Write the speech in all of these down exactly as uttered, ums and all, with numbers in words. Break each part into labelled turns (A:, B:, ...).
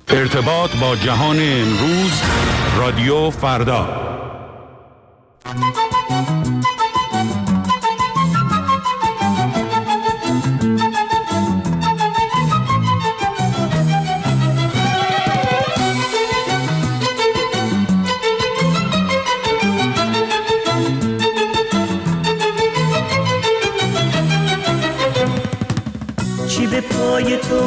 A: ارتباط با جهان امروز، رادیو فردا.
B: چی به پای تو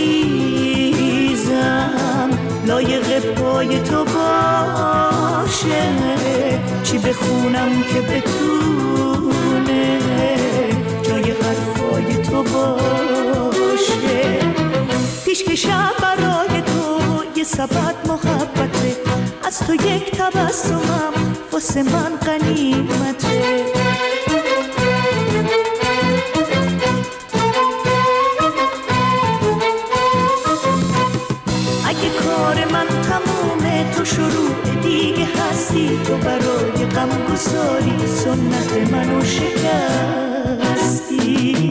B: بریزم لایق پای تو باشه، چی بخونم که بتونه جای حرفای تو باشه، پیشکشم برای تو یه سبد محبته، از تو یک تبسمم واسه من غنیمته. کار من تمومه، تو شروع دیگه هستی، تو برای غم گساری سنت منو شکستی.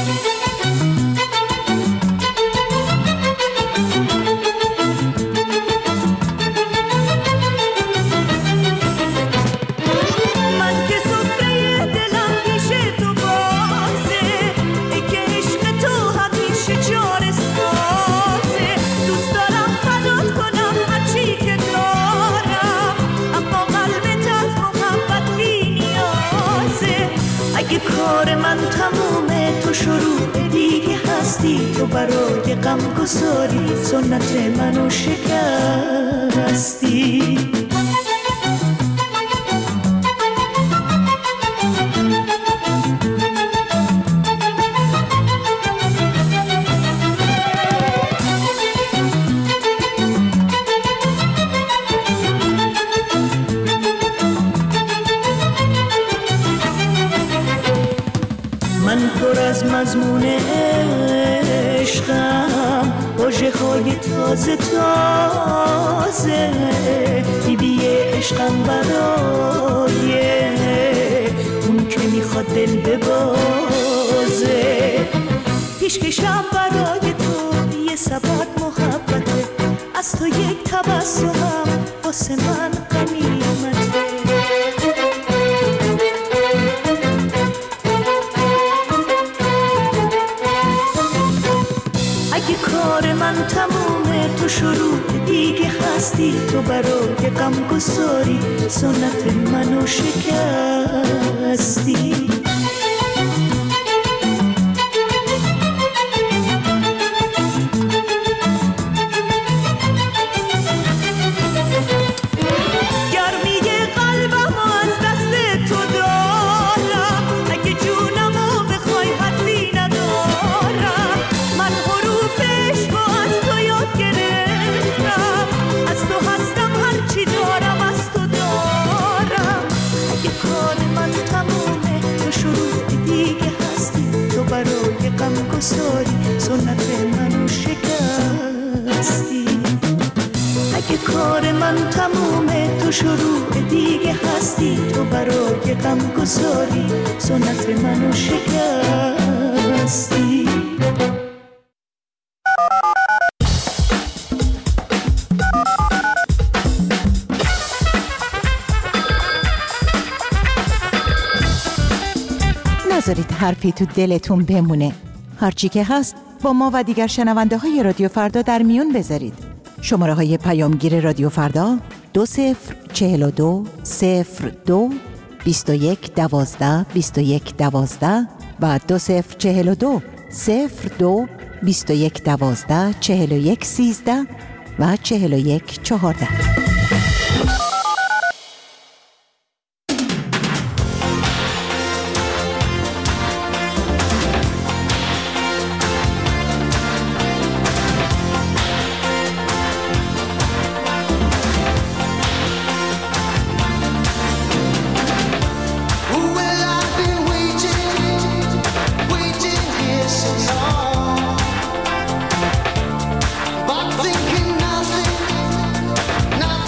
B: من که سفره دلم پیش تو بازه، ای که عشق تو همیشه جار سازه، دوست دارم فدات کنم هرچی که دارم، اما قلبت از محبت بی نیازه. اگه کار من تمومه، تو شروع دیگه هستی، تو برای غم گساری سنت منو شکستی. من پر از مضمون عشقم، واژه های تازه تازه، بی بی عشقم برای اون که میخواد دل ببازه، پیشکشم برای تو یه سبد محبته، از تو یک تبسمم واسه من غنیمته. کار من تمومه، تو شروع دیگه هستی، تو برای غم گساری سنت منو شکستی. سنت منو شکستی. اگه کار من تمومه، تو شروع دیگه هستی، تو برای غم گساری سنت منو شکستی.
C: نذارید حرفی تو دلتون بمونه. هرچی که هست با ما و دیگر شنونده های رادیو فردا در میون بذارید. شماره های پیامگیر رادیو فردا دو صفر چهل و دو صفر دو بیست و یک دوازده بیست و یک دوازده و دو صفر چهل و دو صفر دو بیست و یک دوازده چهل و یک سیزده و چهل و یک چهارده.
D: But thinking nothing, nothing.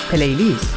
D: پلیلیست.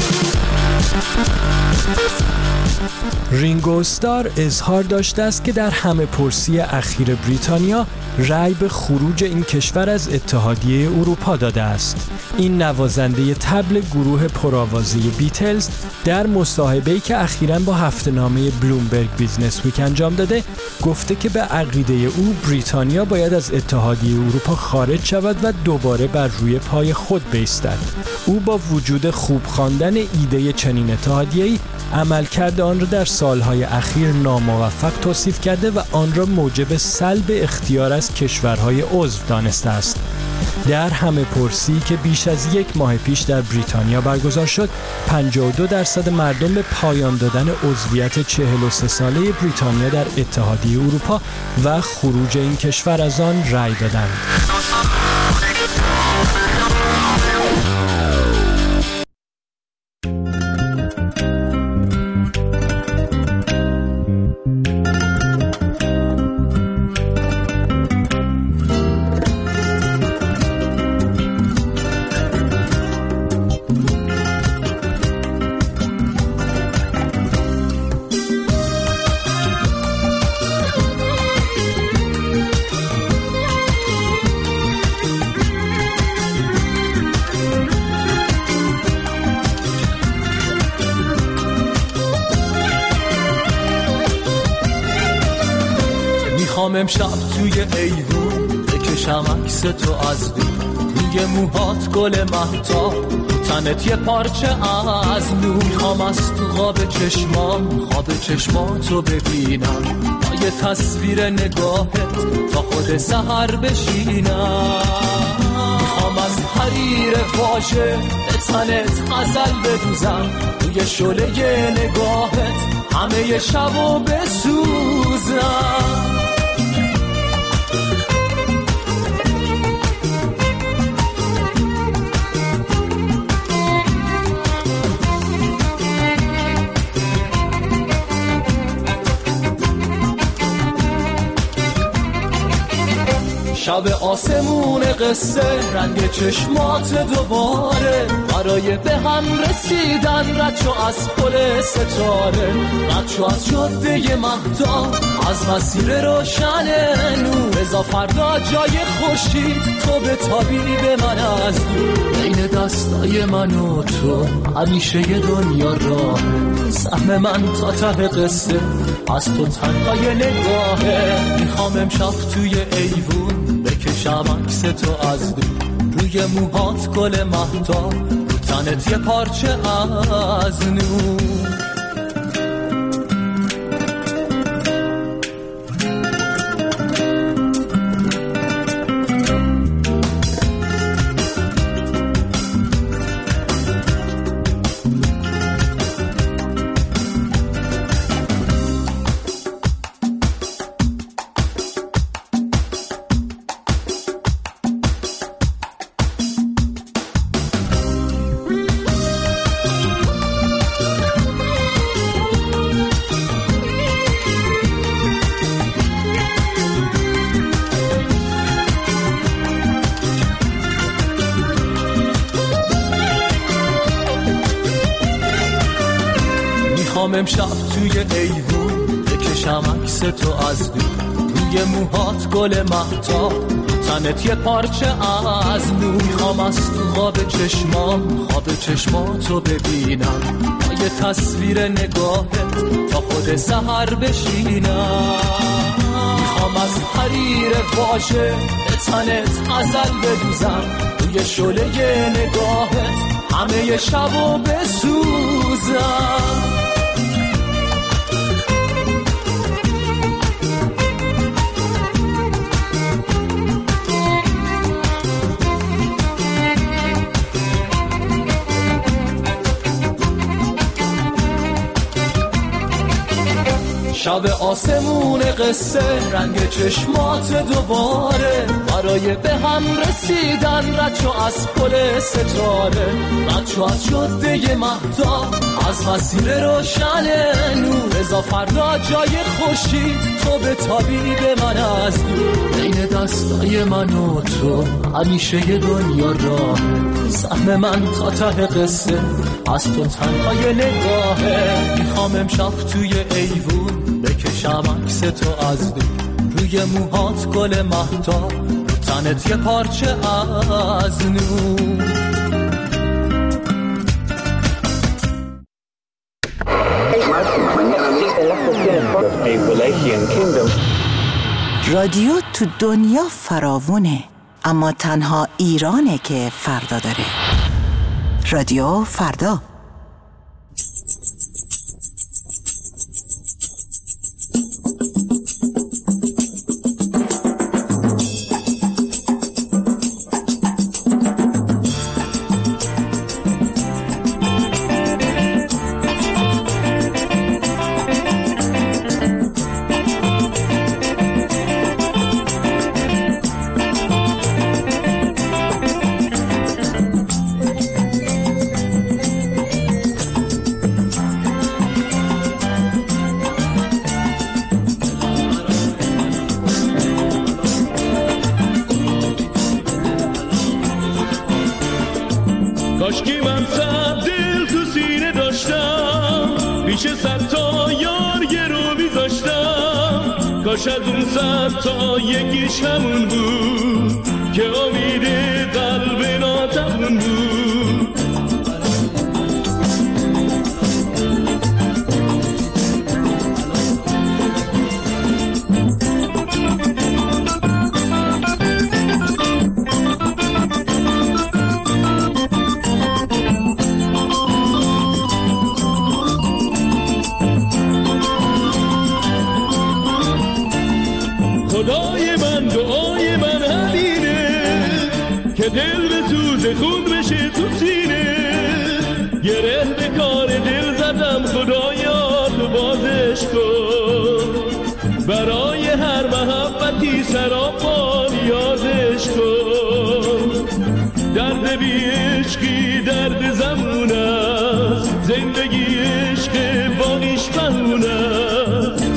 E: رینگو استار اظهار داشته است که در همه پرسی اخیر بریتانیا رأی به خروج این کشور از اتحادیه اروپا داده است. این نوازنده طبل گروه پرآوازه بیتلز در مصاحبه‌ای که اخیراً با هفته‌نامه بلومبرگ بیزنس ویک انجام داده گفته که به عقیده او بریتانیا باید از اتحادیه اروپا خارج شود و دوباره بر روی پای خود بایستد. او با وجود خوب خواندن ایده چنین اتحادیه‌ای عملکرد آن را در سالهای اخیر ناموفق توصیف کرده و آن را موجب سلب اختیار از کشورهای عضو دانسته است. در همه پرسی که بیش از یک ماه پیش در بریتانیا برگزار شد، پنجاه و دو درصد مردم به پایان دادن عضویت چهل و سه ساله بریتانیا در اتحادیه اروپا و خروج این کشور از آن رأی دادند.
F: میخوام امشب توی ایوون بکشم عکس تو از دور، روی موهات گل مهتاب، تنت یه پارچه از نور. میخوام از تو خواب چشمام خواب چشماتو ببینم، با یه تصویر نگاهت تا خود سحر بشینم. میخوام از حریر واژه به تنت غزل بدوزم، روی شعله نگاهت همه شبو بسوزم. شب آسمون قصه رنگ چشمات دوباره، برای به هم رسیدن رد شو از پل ستاره، رد شو از جاده مهتاب، از مسیر روشن نور. بذار فردا جای خورشید تو بتابی به من از دور، بین دستای من و تو همیشه یه دنیا راه. سهم من تا ته قصه از تو تنهای نگاهه. میخوام امشب توی ایوون بکشم عکس تو از دور، روی موهات گل مهتاب، رو تنت یه پارچه از نور. میخوام امشب توی ایوون بکشم عکس تو از دور، روی موهات گل مهتاب، تنت یه پارچه از نور. میخوام از تو خواب چشمام خواب چشماتو ببینم، با یه تصویر نگاهت تا خود سحر بشینم. میخوام از حریر واژه به تنت غزل بدوزم، روی شعله نگاهت همه شبو بسوزم. شب شب آسمون قصه رنگ چشمات دوباره برای به هم رسیدن رد شو از پل ستاره رد شو از جاده مهتاب از مسیر روشن نور رضا فردا جای خورشید تو به تابی به من از دور بین دستای من و تو همیشه یه دنیا راه سهم من تا ته قصه از تو تنهای نگاهه میخوام امشب توی ایوون بکشم عکس تو از دور روی موهات گل مهتاب رو تنت یه پارچه از نور
C: رادیو تو دنیا فراوونه، اما تنها ایرانه که فردا داره. رادیو فردا.
D: کاشکی من صد دل تو سینه داشتم پیش صد تا یار یه رو میذاشتم کاش از اون صد تا یکیش همون بود که امید قلب ناتمون بود خدای من دعای من همینه که دل به سوز خون بشه تو سینه گره به کار دل زدم خدایا تو بازش کن برای هر محبتی سراپا نیازش کن درد بی عشقی درد زمون است زندگی عشق باقیش بهون است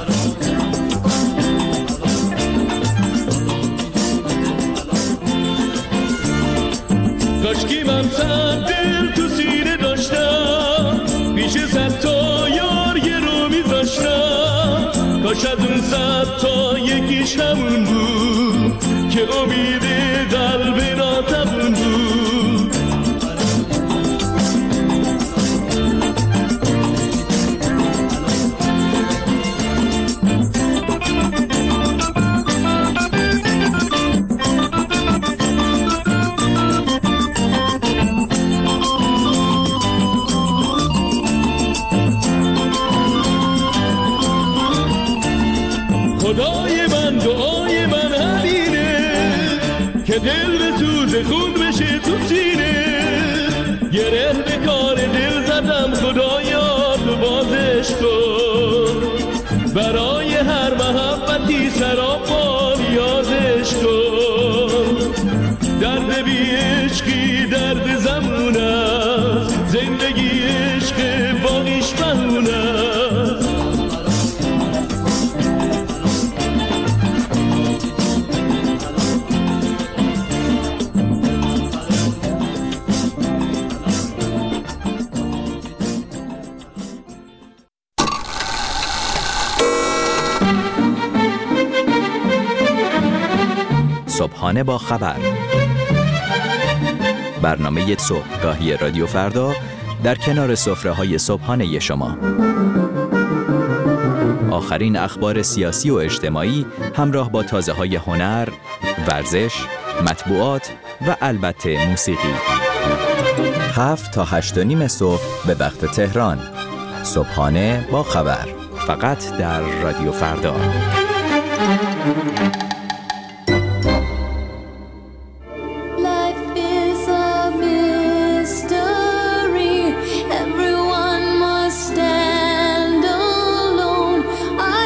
D: کاشکی من صد دل تو سینه داشتم پیش صد تا یار یه رو میذاشتم کاش از اون صد تا یکیش همون بود که امید قلب ناتمون بود خدای من دعای من همینه که دل به سوز خون بشه تو سینه گره به کار دل زدم خدایا تو بازش کن برای هر محبتی سراپا نیازش کن درد بی عشقی درد زمون است زندگی عشق باقیش بهون است
G: صبحانه با خبر، برنامه صبحگاهی رادیو فردا در کنار سفره‌های صبحانه شما. آخرین اخبار سیاسی و اجتماعی همراه با تازه‌های هنر، ورزش، مطبوعات و البته موسیقی. هفت تا هشت و نیم صبح به وقت تهران. صبحانه با خبر، فقط در رادیو فردا.
H: Everyone must stand alone. I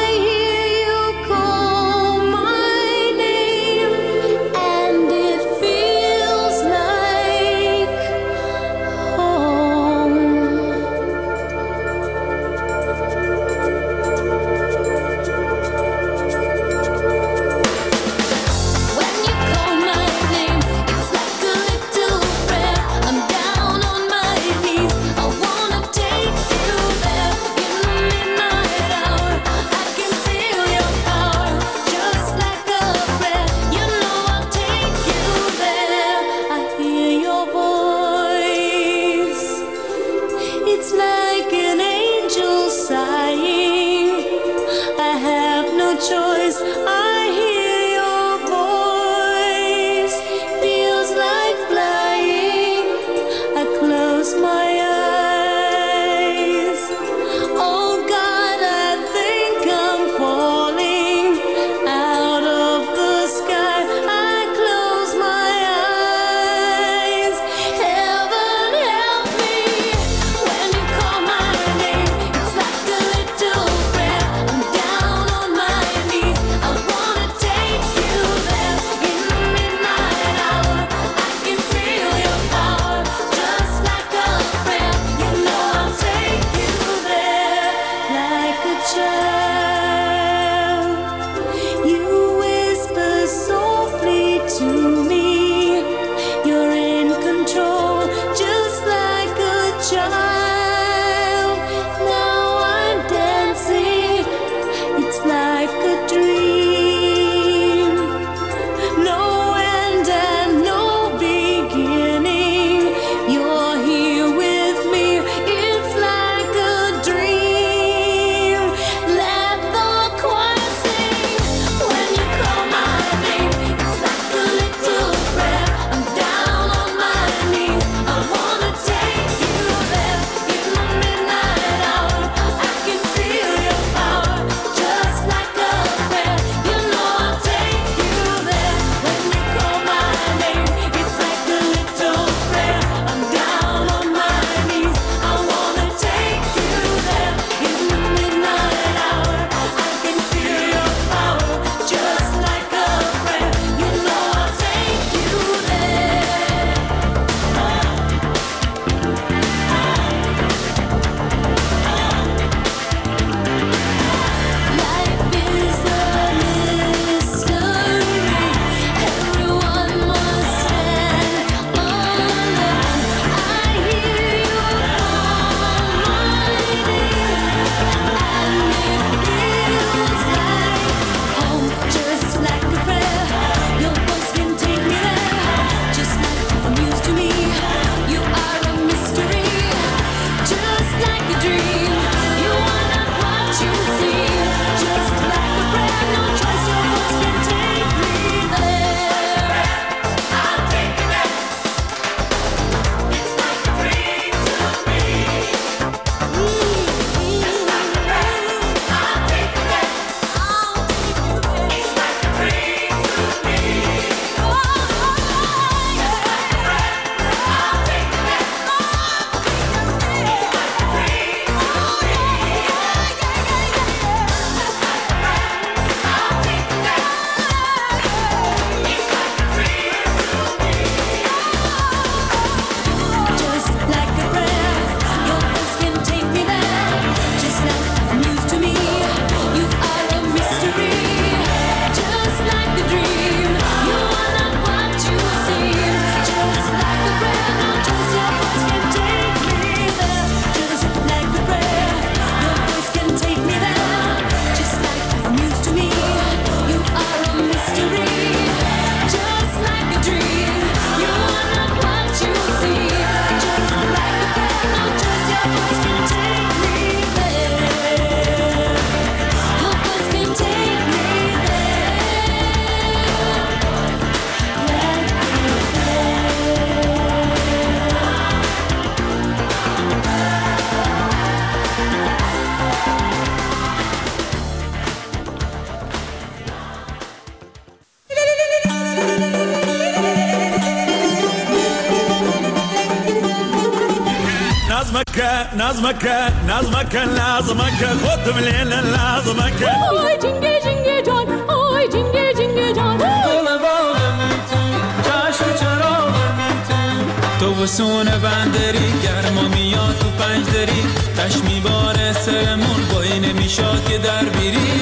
H: نظمك نظمك نظمك نظمك خود بليل نظمك
I: آی جنگه جنگه جان آی جنگه جنگه جان
J: دل باغم تو چشم چراغم تو تو وسون بندری گرما میاد تو پنج دری تش میباره سرمون بایی نمیشاد که در بیری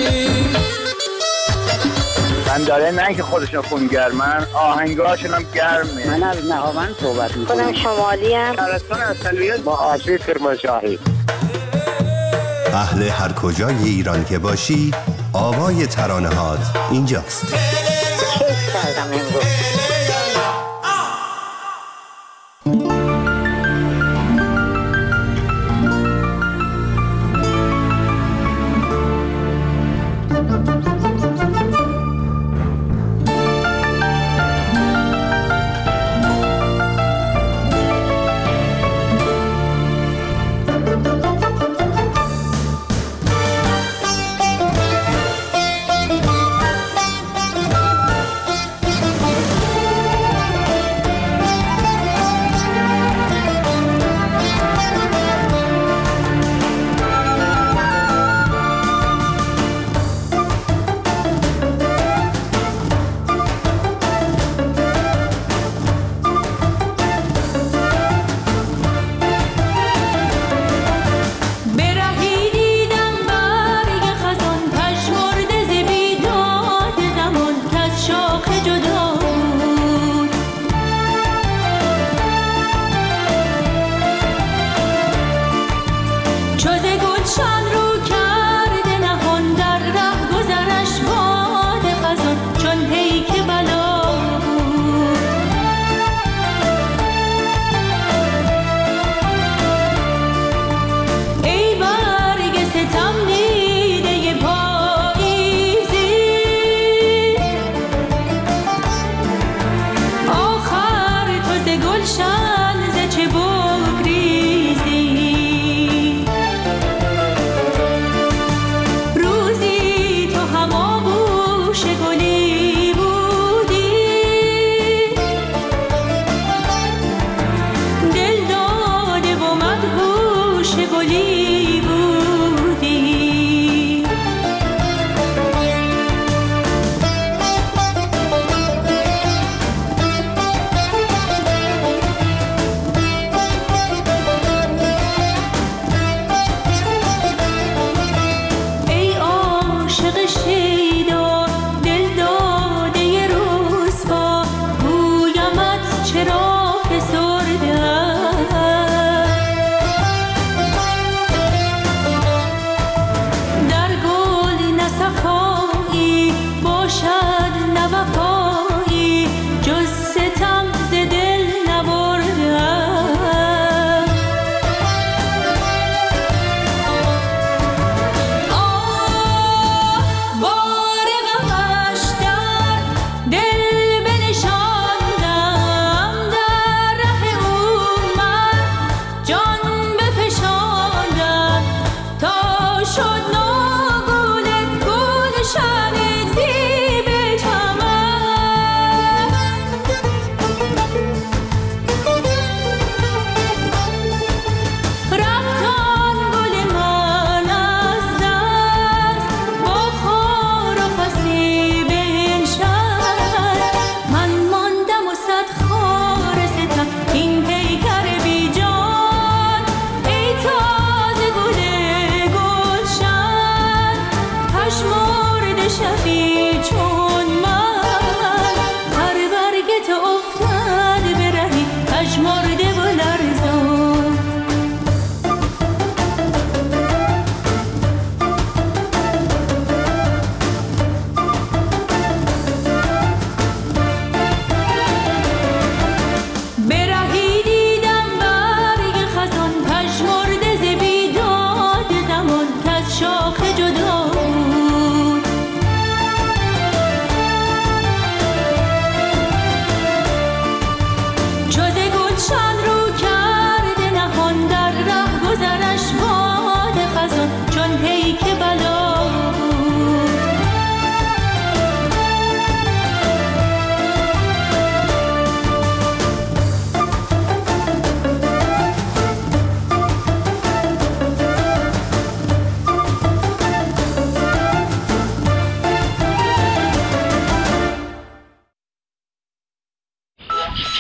K: من داره نه که خودشون خونگرمن آهنگاشون هم گرمه.
L: من از نهاوند صحبت میکنم.
M: خودم شمالی ام.
K: شهرستان اصلیت با آسیب کرمانشاهی.
N: اهل هر کجای ایران که باشی آوای ترانه‌هات اینجاست.
M: کیف کردم امروز.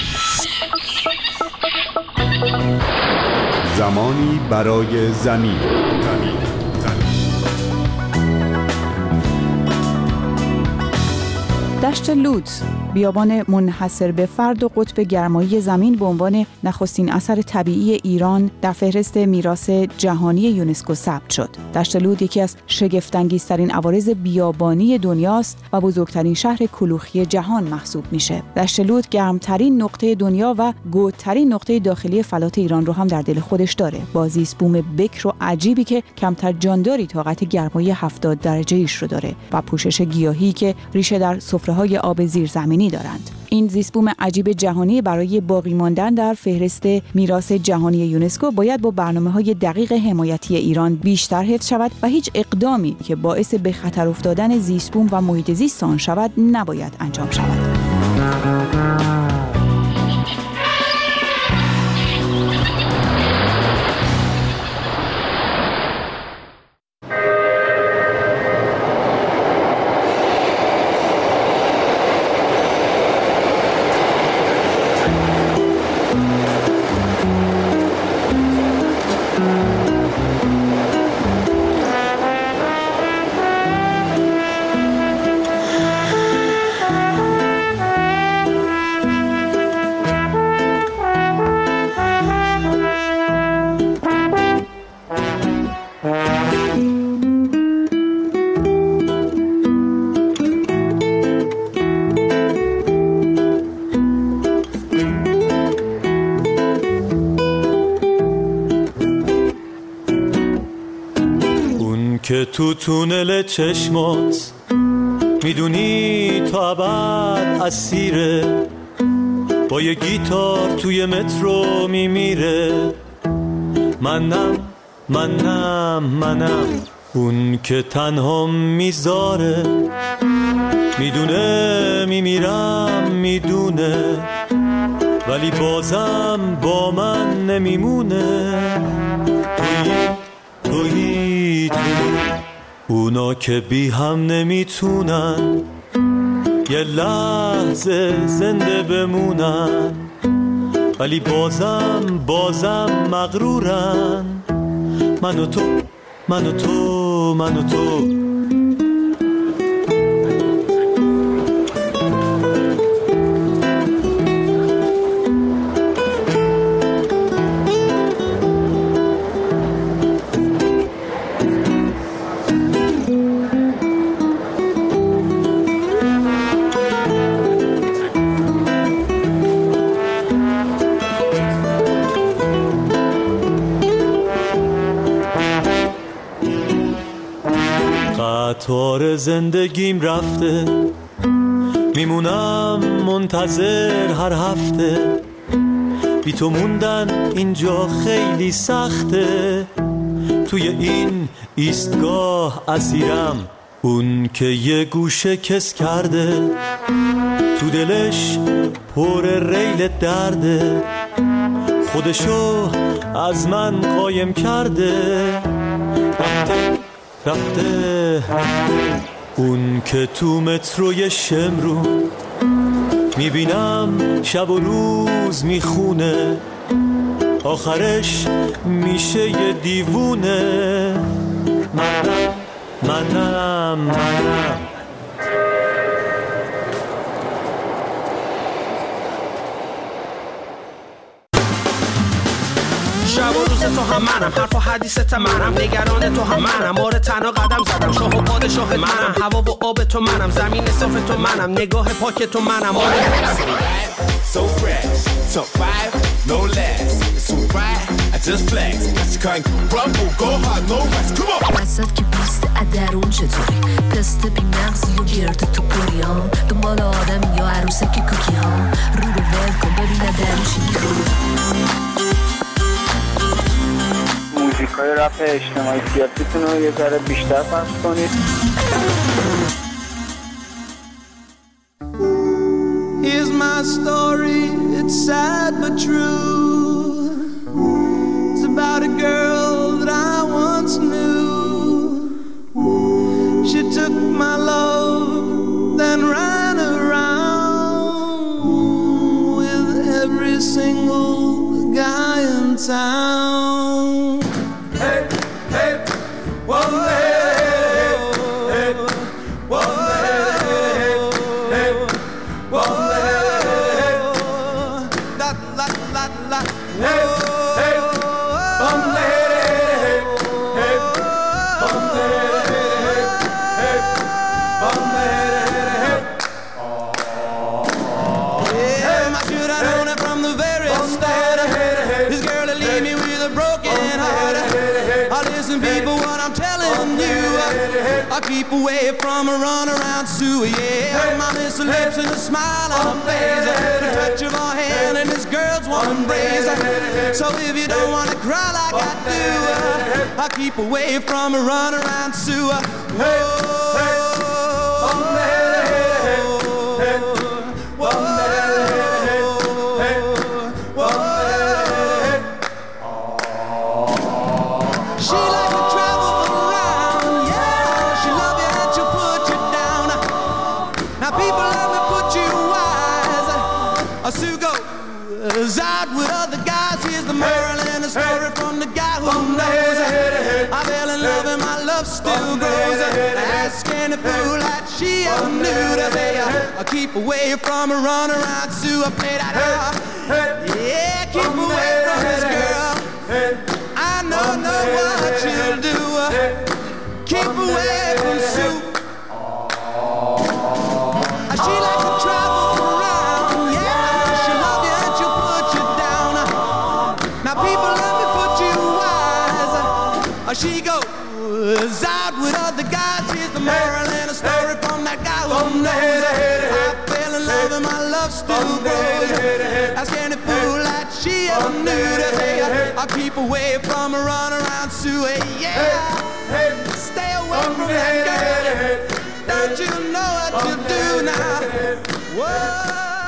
A: زمانی برای زمین. زمین.
O: دشت لودز، بیابان منحصر به فرد و قطب گرمایی زمین به عنوان نخستین اثر طبیعی ایران در فهرست میراث جهانی یونسکو ثبت شد. دشت لود یکی از شگفت‌انگیزترین عوارض بیابانی دنیاست و بزرگترین شهر کلوخی جهان محسوب میشه. دشت لود گرمترین نقطه دنیا و گودترین نقطه داخلی فلات ایران رو هم در دل خودش داره. با زیست بوم بکر و عجیبی که کمتر جانداری طاقت گرمایی هفتاد درجه ایش رو داره و پوشش گیاهی که ریشه در سفره‌های آب زیرزمینی دارند. این زیست بوم عجیب جهانی برای باقی ماندن در فهرست میراث جهانی یونسکو باید با برنامه‌های دقیق حمایتی ایران بیشتر حفظ شود و هیچ اقدامی که باعث به خطر افتادن زیست بوم و محیط زیست آن شود نباید انجام شود.
P: که تو تونل چشمات میدونی تا ابد اسیره، با یه گیتار توی مترو میمیره. منم منم منم اون که تنها میذاره، میدونه میمیرم میدونه، ولی بازم با من نمیمونه. توی توی توی اونا که بی هم نمیتونن یه لحظه زنده بمونن، ولی بازم بازم مغرورن. من و تو من و تو من و تو قطار زندگیم رفته، میمونم منتظر هر هفته. بی تو موندن اینجا خیلی سخته، توی این ایستگاه اسیرم. اون که یه گوشه کس کرده، تو دلش پر ریل درده، خودشو از من قایم کرده. رفته رفته رفته اون که تو متروی شمرو میبینم شب و روز میخونه، آخرش میشه یه دیوونه. منم منم منم
Q: شب و روز تو هم منم، حرف و حدیثت منم، نگران تو هم منم، آره تنها قدم زدم، شاه و پادشاه منم، هوا و آب تو منم، زمین صاف تو منم، نگاه پاک تو منم. آره
R: so fresh, top five, no less, it's all right, I just flex, you can't rumble, go hard, no rest, come on.
S: وسط که پوست ادرون چطوری، پسته بی مغزی و گرد تو پوریان، دنبال آدم یا عروسک کوکی ها، رو رو ول کن ببین ادرون چی میخوری.
K: موزیکای رپ اجتماعی سیاسیتون رو یه ذره بیشتر پخش کنید.
F: Here's my story, it's sad but true. It's about a girl that I once knew. She took my love, then ran around with
J: town. Hey, hey, one day, hey, one day, hey, one day, la la la la, hey, hey, one day, hey, one day, hey, one day. Yeah, I should have known it from the very start. This girl will leave me with a broken heart. I listen, people, what I'm telling you. I keep away from a run around Sue. Yeah, I miss her lips and a smile on her face, the touch of her hand and this girl's one embrace. So if you don't want to cry like I do, I keep away from a run around Sue. Whoa. Out with other guys, here's the moral and the story from the guy who knows. I fell in love and my love still grows. Ask any fool that she ever knew to say I keep away from a run around Sue. I played that out. Yeah, keep away from this girl. I know, know what you'll do. Keep away from Sue. She likes to travel around. Yeah, she love you and she'll put you down. Now people, let me put you wise. She goes out with other guys. Here's the moral and a story from that guy who knows. I fell in love and my love still grows. Ask any fool that she ever knew to say I keep away from a run around Sue. Yeah, stay away from that girl. Don't you know what you do now? Whoa.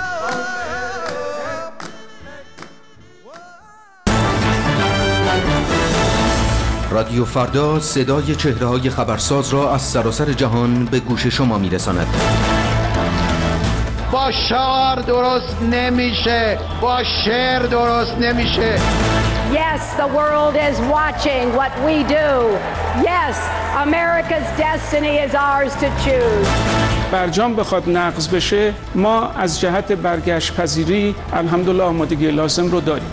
T: رادیو فردا صدای چهره‌های خبرساز را از سراسر جهان به گوش شما می‌رساند.
U: با شعار درست نمیشه، با شعر درست نمیشه.
V: Yes, the world is watching what we do. Yes, America's destiny is ours to choose.
W: برجام بخواد نقض بشه، ما از جهت برگشت پذیری الحمدلله آمادگی لازم رو داریم.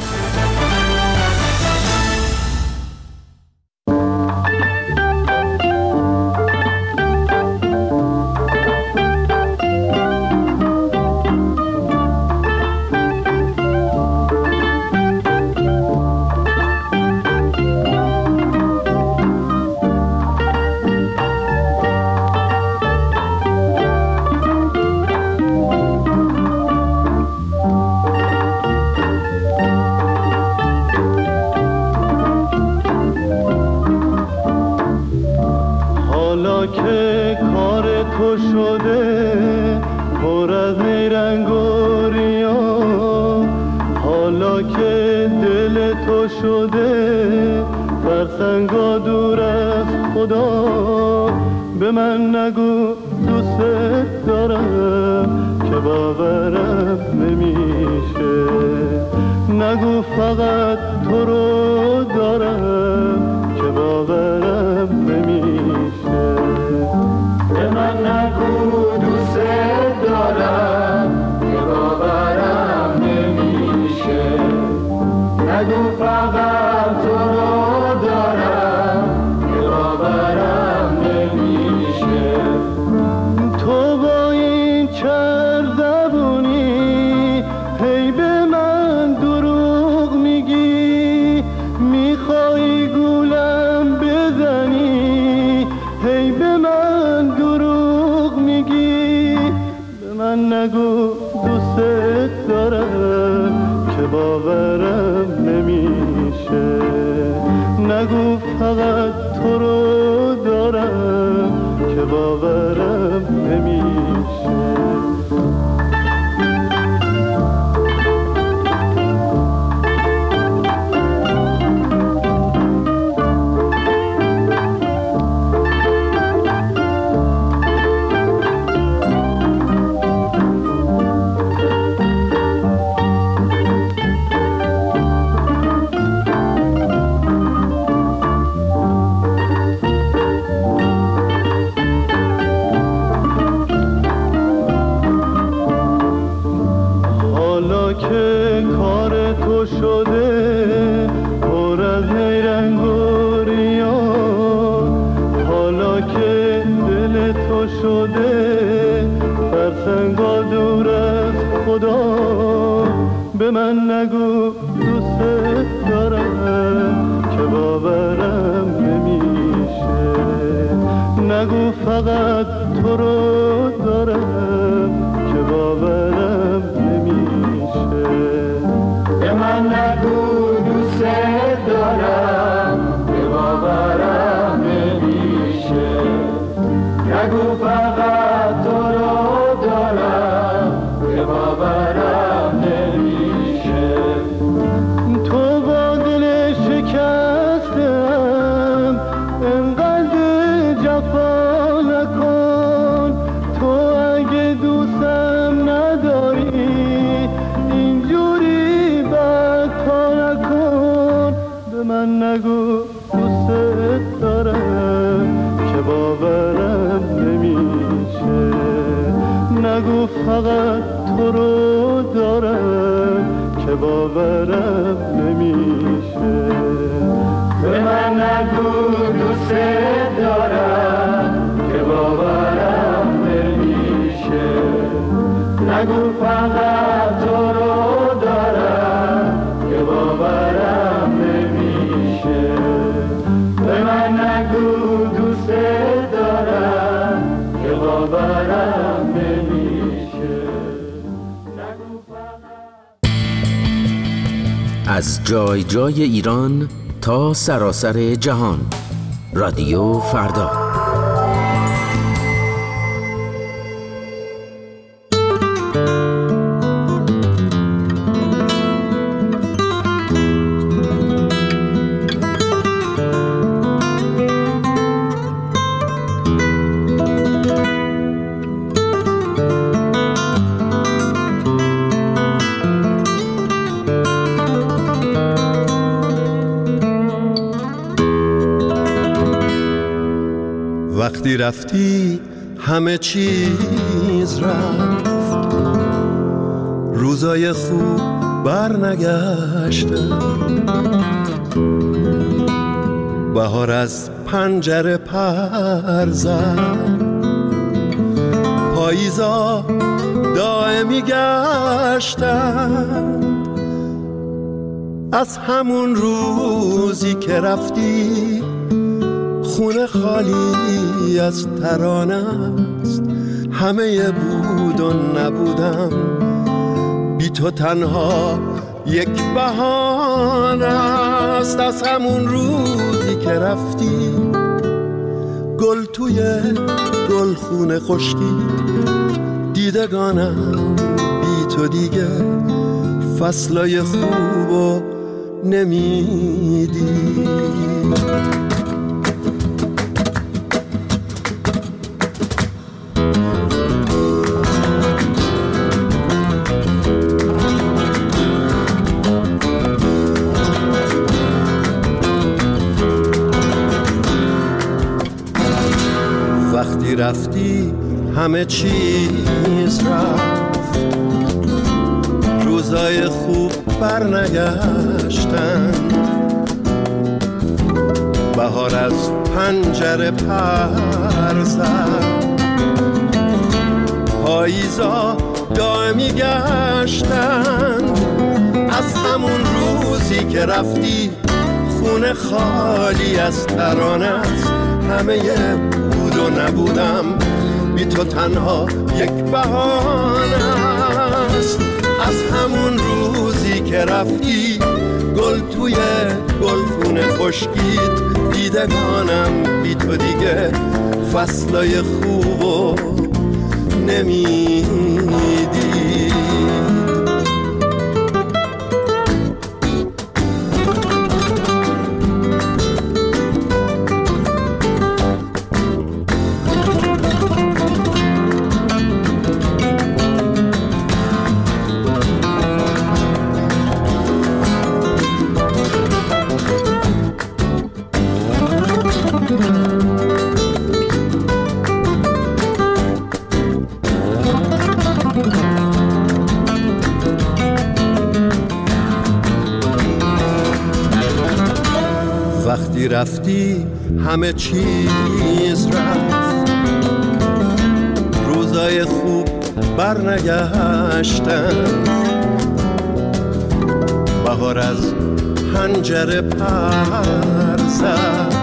X: دوست دارم که باورم نمیشه.
B: حالا که کار تو شده پر از نیرنگ و ریان، حالا که دل تو شده فرسنگا دور از خدا، به من نگو دوست دارم که باورم نمیشه، نگو فقط تو رو دارم که باورم نمیشه، به من نگو دوست دارم که باورم نمیشه، نگو فقط تو رو دارم که باورم نمیشه. تو با دل شکستم انقدر جفا نکن، تو اگه دوستم نداری اینجوری بدکار نکن، به من نگو دوست دارم که باورم نمیشه، نگو فقط تو رو دارم که باورم نمیشه، به من نگو دوست دارم که باورم نمیشه، نگو فقط تو رو دارم که باورم نمیشه، به من نگو دوست دارم که باورم نمیشه.
T: از جای جای ایران تا سراسر جهان، رادیو فردا.
B: وقتی رفتی همه چیز رفت، روزای خوب بر نگشتن، بهار از پنجره پر زد، پاییزا دائمی گشتن، از همون روزی که رفتی خونه خالی از ترانه است، همه بود و نبودم، بی تو تنها یک بهانه است، از همون روزی که رفتی گل توی گل خونه خشکید، دیدگانم بی تو دیگه فصلای خوبو نمیدید. وقتی رفتی همه چیز رفت، روزای خوب بر نگشتند، بهار از پنجره پر زد، پاییزا دائمی گشتند، از همون روزی که رفتی خونه خالی از ترانه است، همه بود و نبودم، بی تو تنها یک بهانه است، از همون روزی که رفتی گل توی گلخونه خشکید، دیدگانم بی تو دیگه فصلای خوبو نمیدید.
C: Thank you.
B: وقتی رفتی همه چیز رفت، روزای خوب برنگشتن، بهار از پنجره پر زد،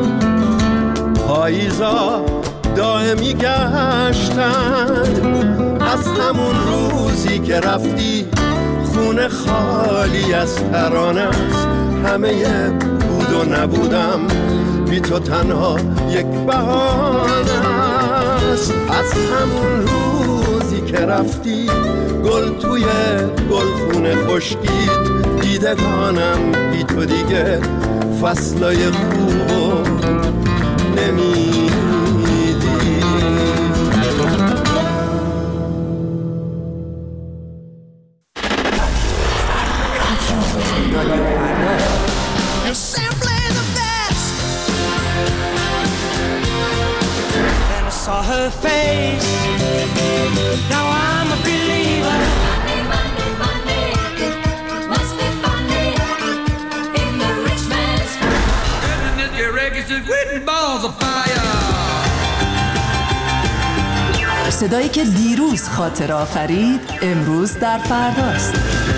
B: پاییزا دائمی گشتند، از همون روزی که رفتی خونه خالی از ترانه است، همه بود و نبودم بی تو تنها یک بهانه است، از همون روزی که رفتی گل توی گلخونه خشکید، دیدگانم بی تو دیگه فصلای خوب نمیدی.
C: Saw her face. Now I'm a believer. Monday, Monday, Monday, must be funny in the rich man's world. Goodness, your records is written balls of fire.
D: صدایی که دیروز خاطر آفرید امروز در فرداست.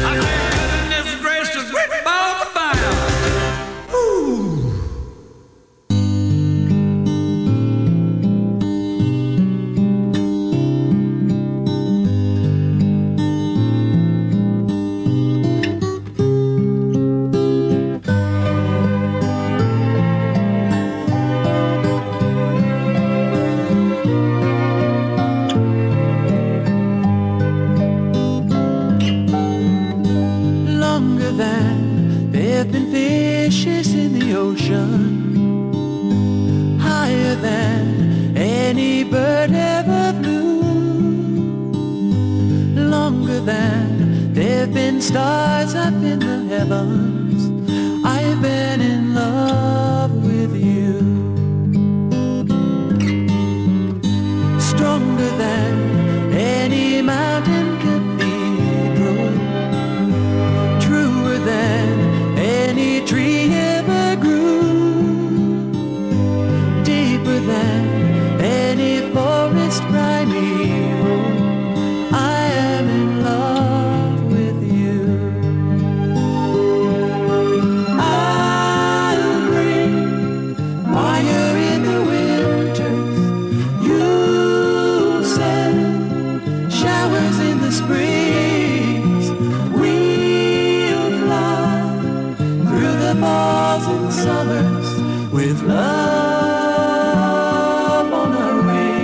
C: Stars up in the heavens, I've been in love with you. Stronger than any mountain cathedral, truer than any tree ever grew, deeper than any forest primeval. I am in love. Summers with love on our way,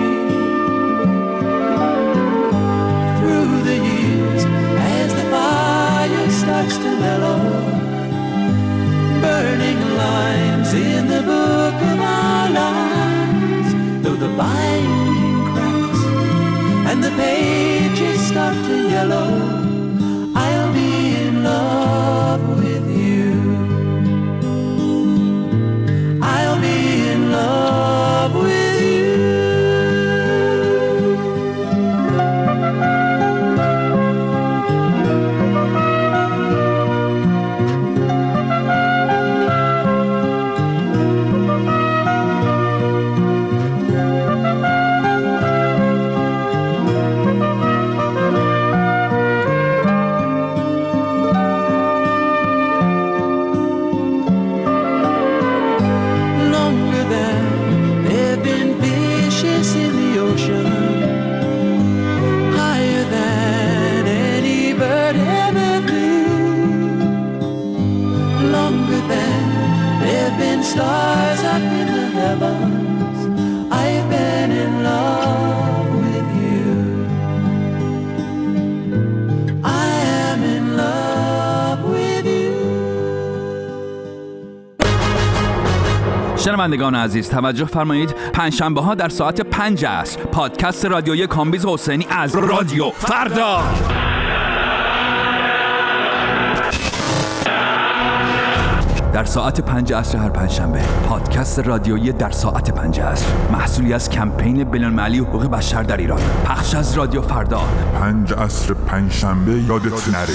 C: through the years as the fire starts to mellow, burning lines in the book of our lives, though the binding cracks and the pages start to yellow, I'll be in love with you. Love with you. Stars up in the heavens, I've been in love with you. I am in love with you.
E: شنوندگان عزیز توجه فرمایید، پنجشنبه ها در ساعت پنج عصر پادکست رادیویی کامبیز حسینی از رادیو فردا. در ساعت پنج عصر هر پنجشنبه پادکست رادیویی در ساعت پنج عصر، محصولی از کمپین بین‌المللی حقوق بشر در ایران، پخش از رادیو فردا.
X: پنج عصر پنجشنبه یادت نره.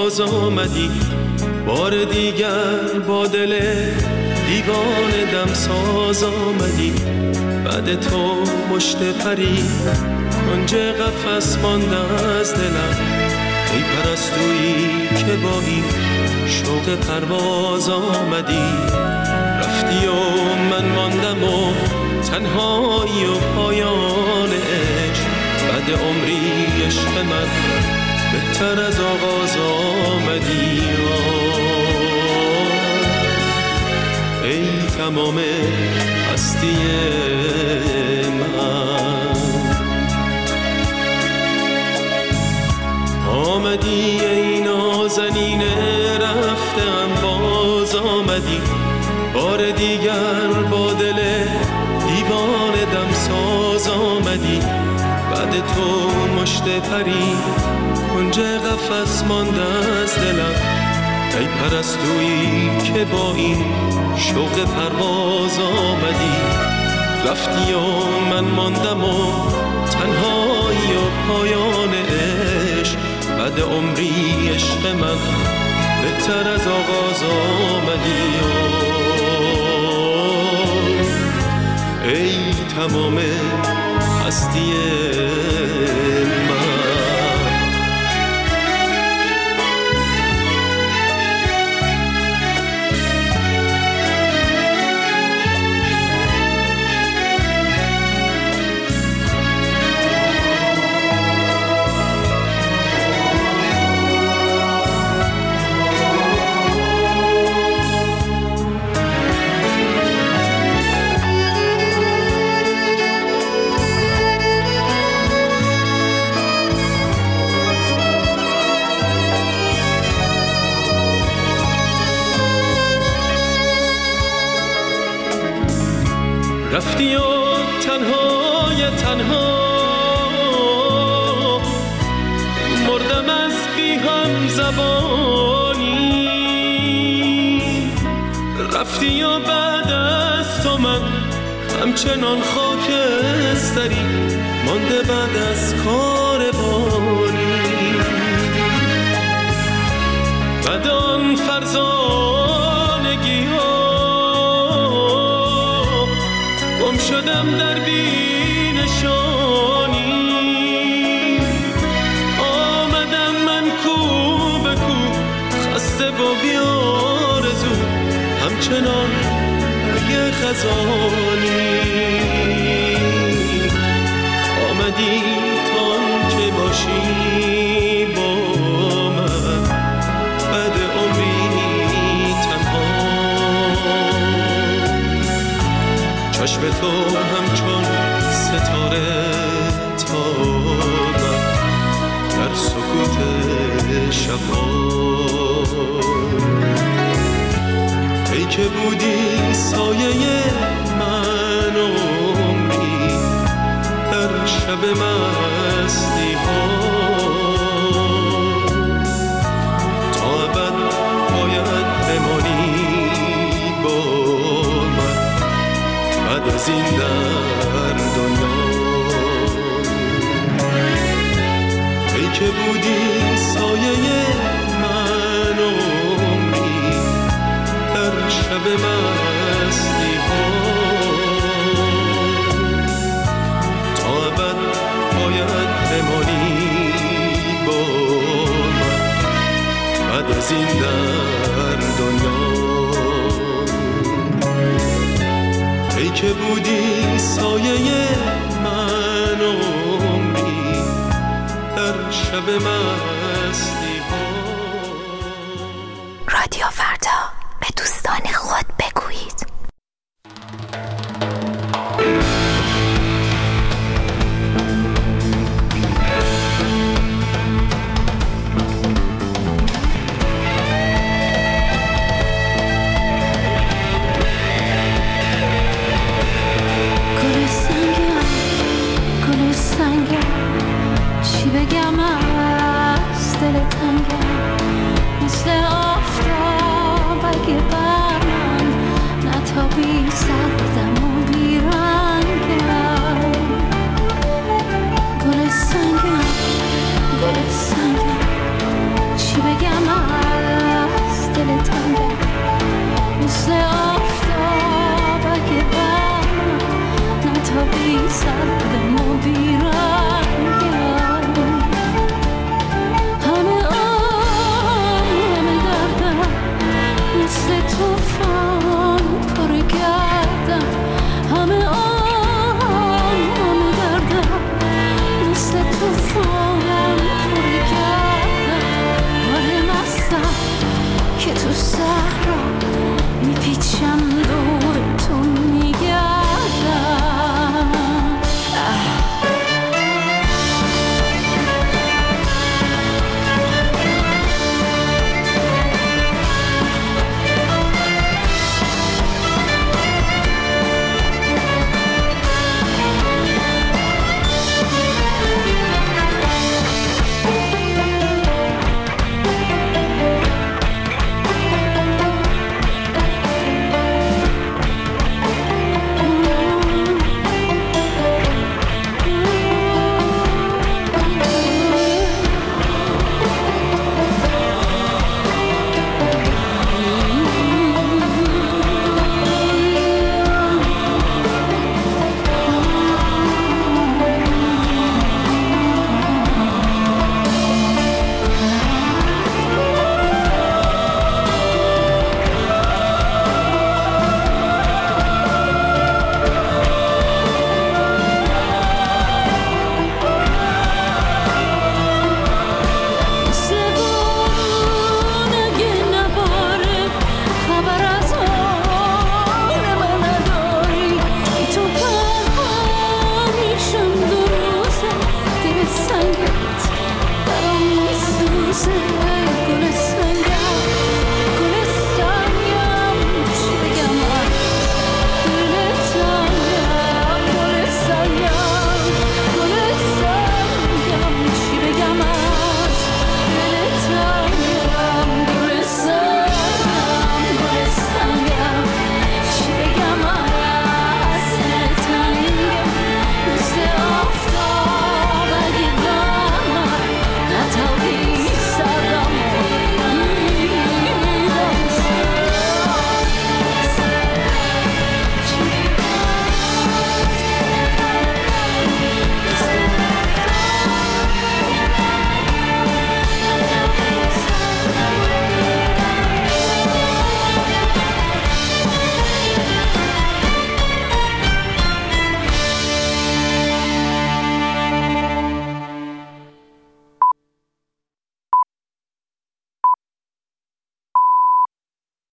G: باز آمدی، بار دیگر با دل دیوانه دم ساز آمدی. بعد تو مشت پری کنج قفس مانده از دلم، ای پرستویی که با این شوق پرواز آمدی. رفتی و من ماندم و تنهایی و پایان عشق، بعد عمری عشق من بهتر از آغاز آمدی. ای تمام هستی من، آمدی ای نازنین رفتم باز آمدی. بار دیگر با دل دیوانه دم ساز آمدی. بعد تو مشت پری کنج قفس مانده از دلم، ای پرستویی که با این شوق پرواز آمدی. رفتی و من ماندم و تنهایی و پایان عشق، بعد عمری عشق من بهتر از آغاز آمدی. ای تمام هستی من. رفتی و تنهای تنها مردم از بی هم زبانی. رفتی و بعد از تو من همچنان خاکستری مانده بعد از کاروانی. بعد آن فرزانگی ها گم شدم در بی نشانی. آمدم من کو به کو خسته و بیارزو همچنان یه خزانی. آمدی تان که باشی با من بعد عمری تنها. چشم تو همچون ستاره تابم در سکوت شبها. ای که بودی سایه من عمری در شب مستی ها. تا ابد باید بمانی با من بعد از این در دنیا. ای که بودی سایه من عمری در شب مستی ها. تا ابد باید بمانی با من بعد از این در دنیا. ای که بودی سایه من عمری در شب مستی ها.
H: رادیو فردا، به دوستان خود بگویید.
C: چی بگم از دل تنگم، مثل آفتاب اگه بر من صحرا میپیچم دور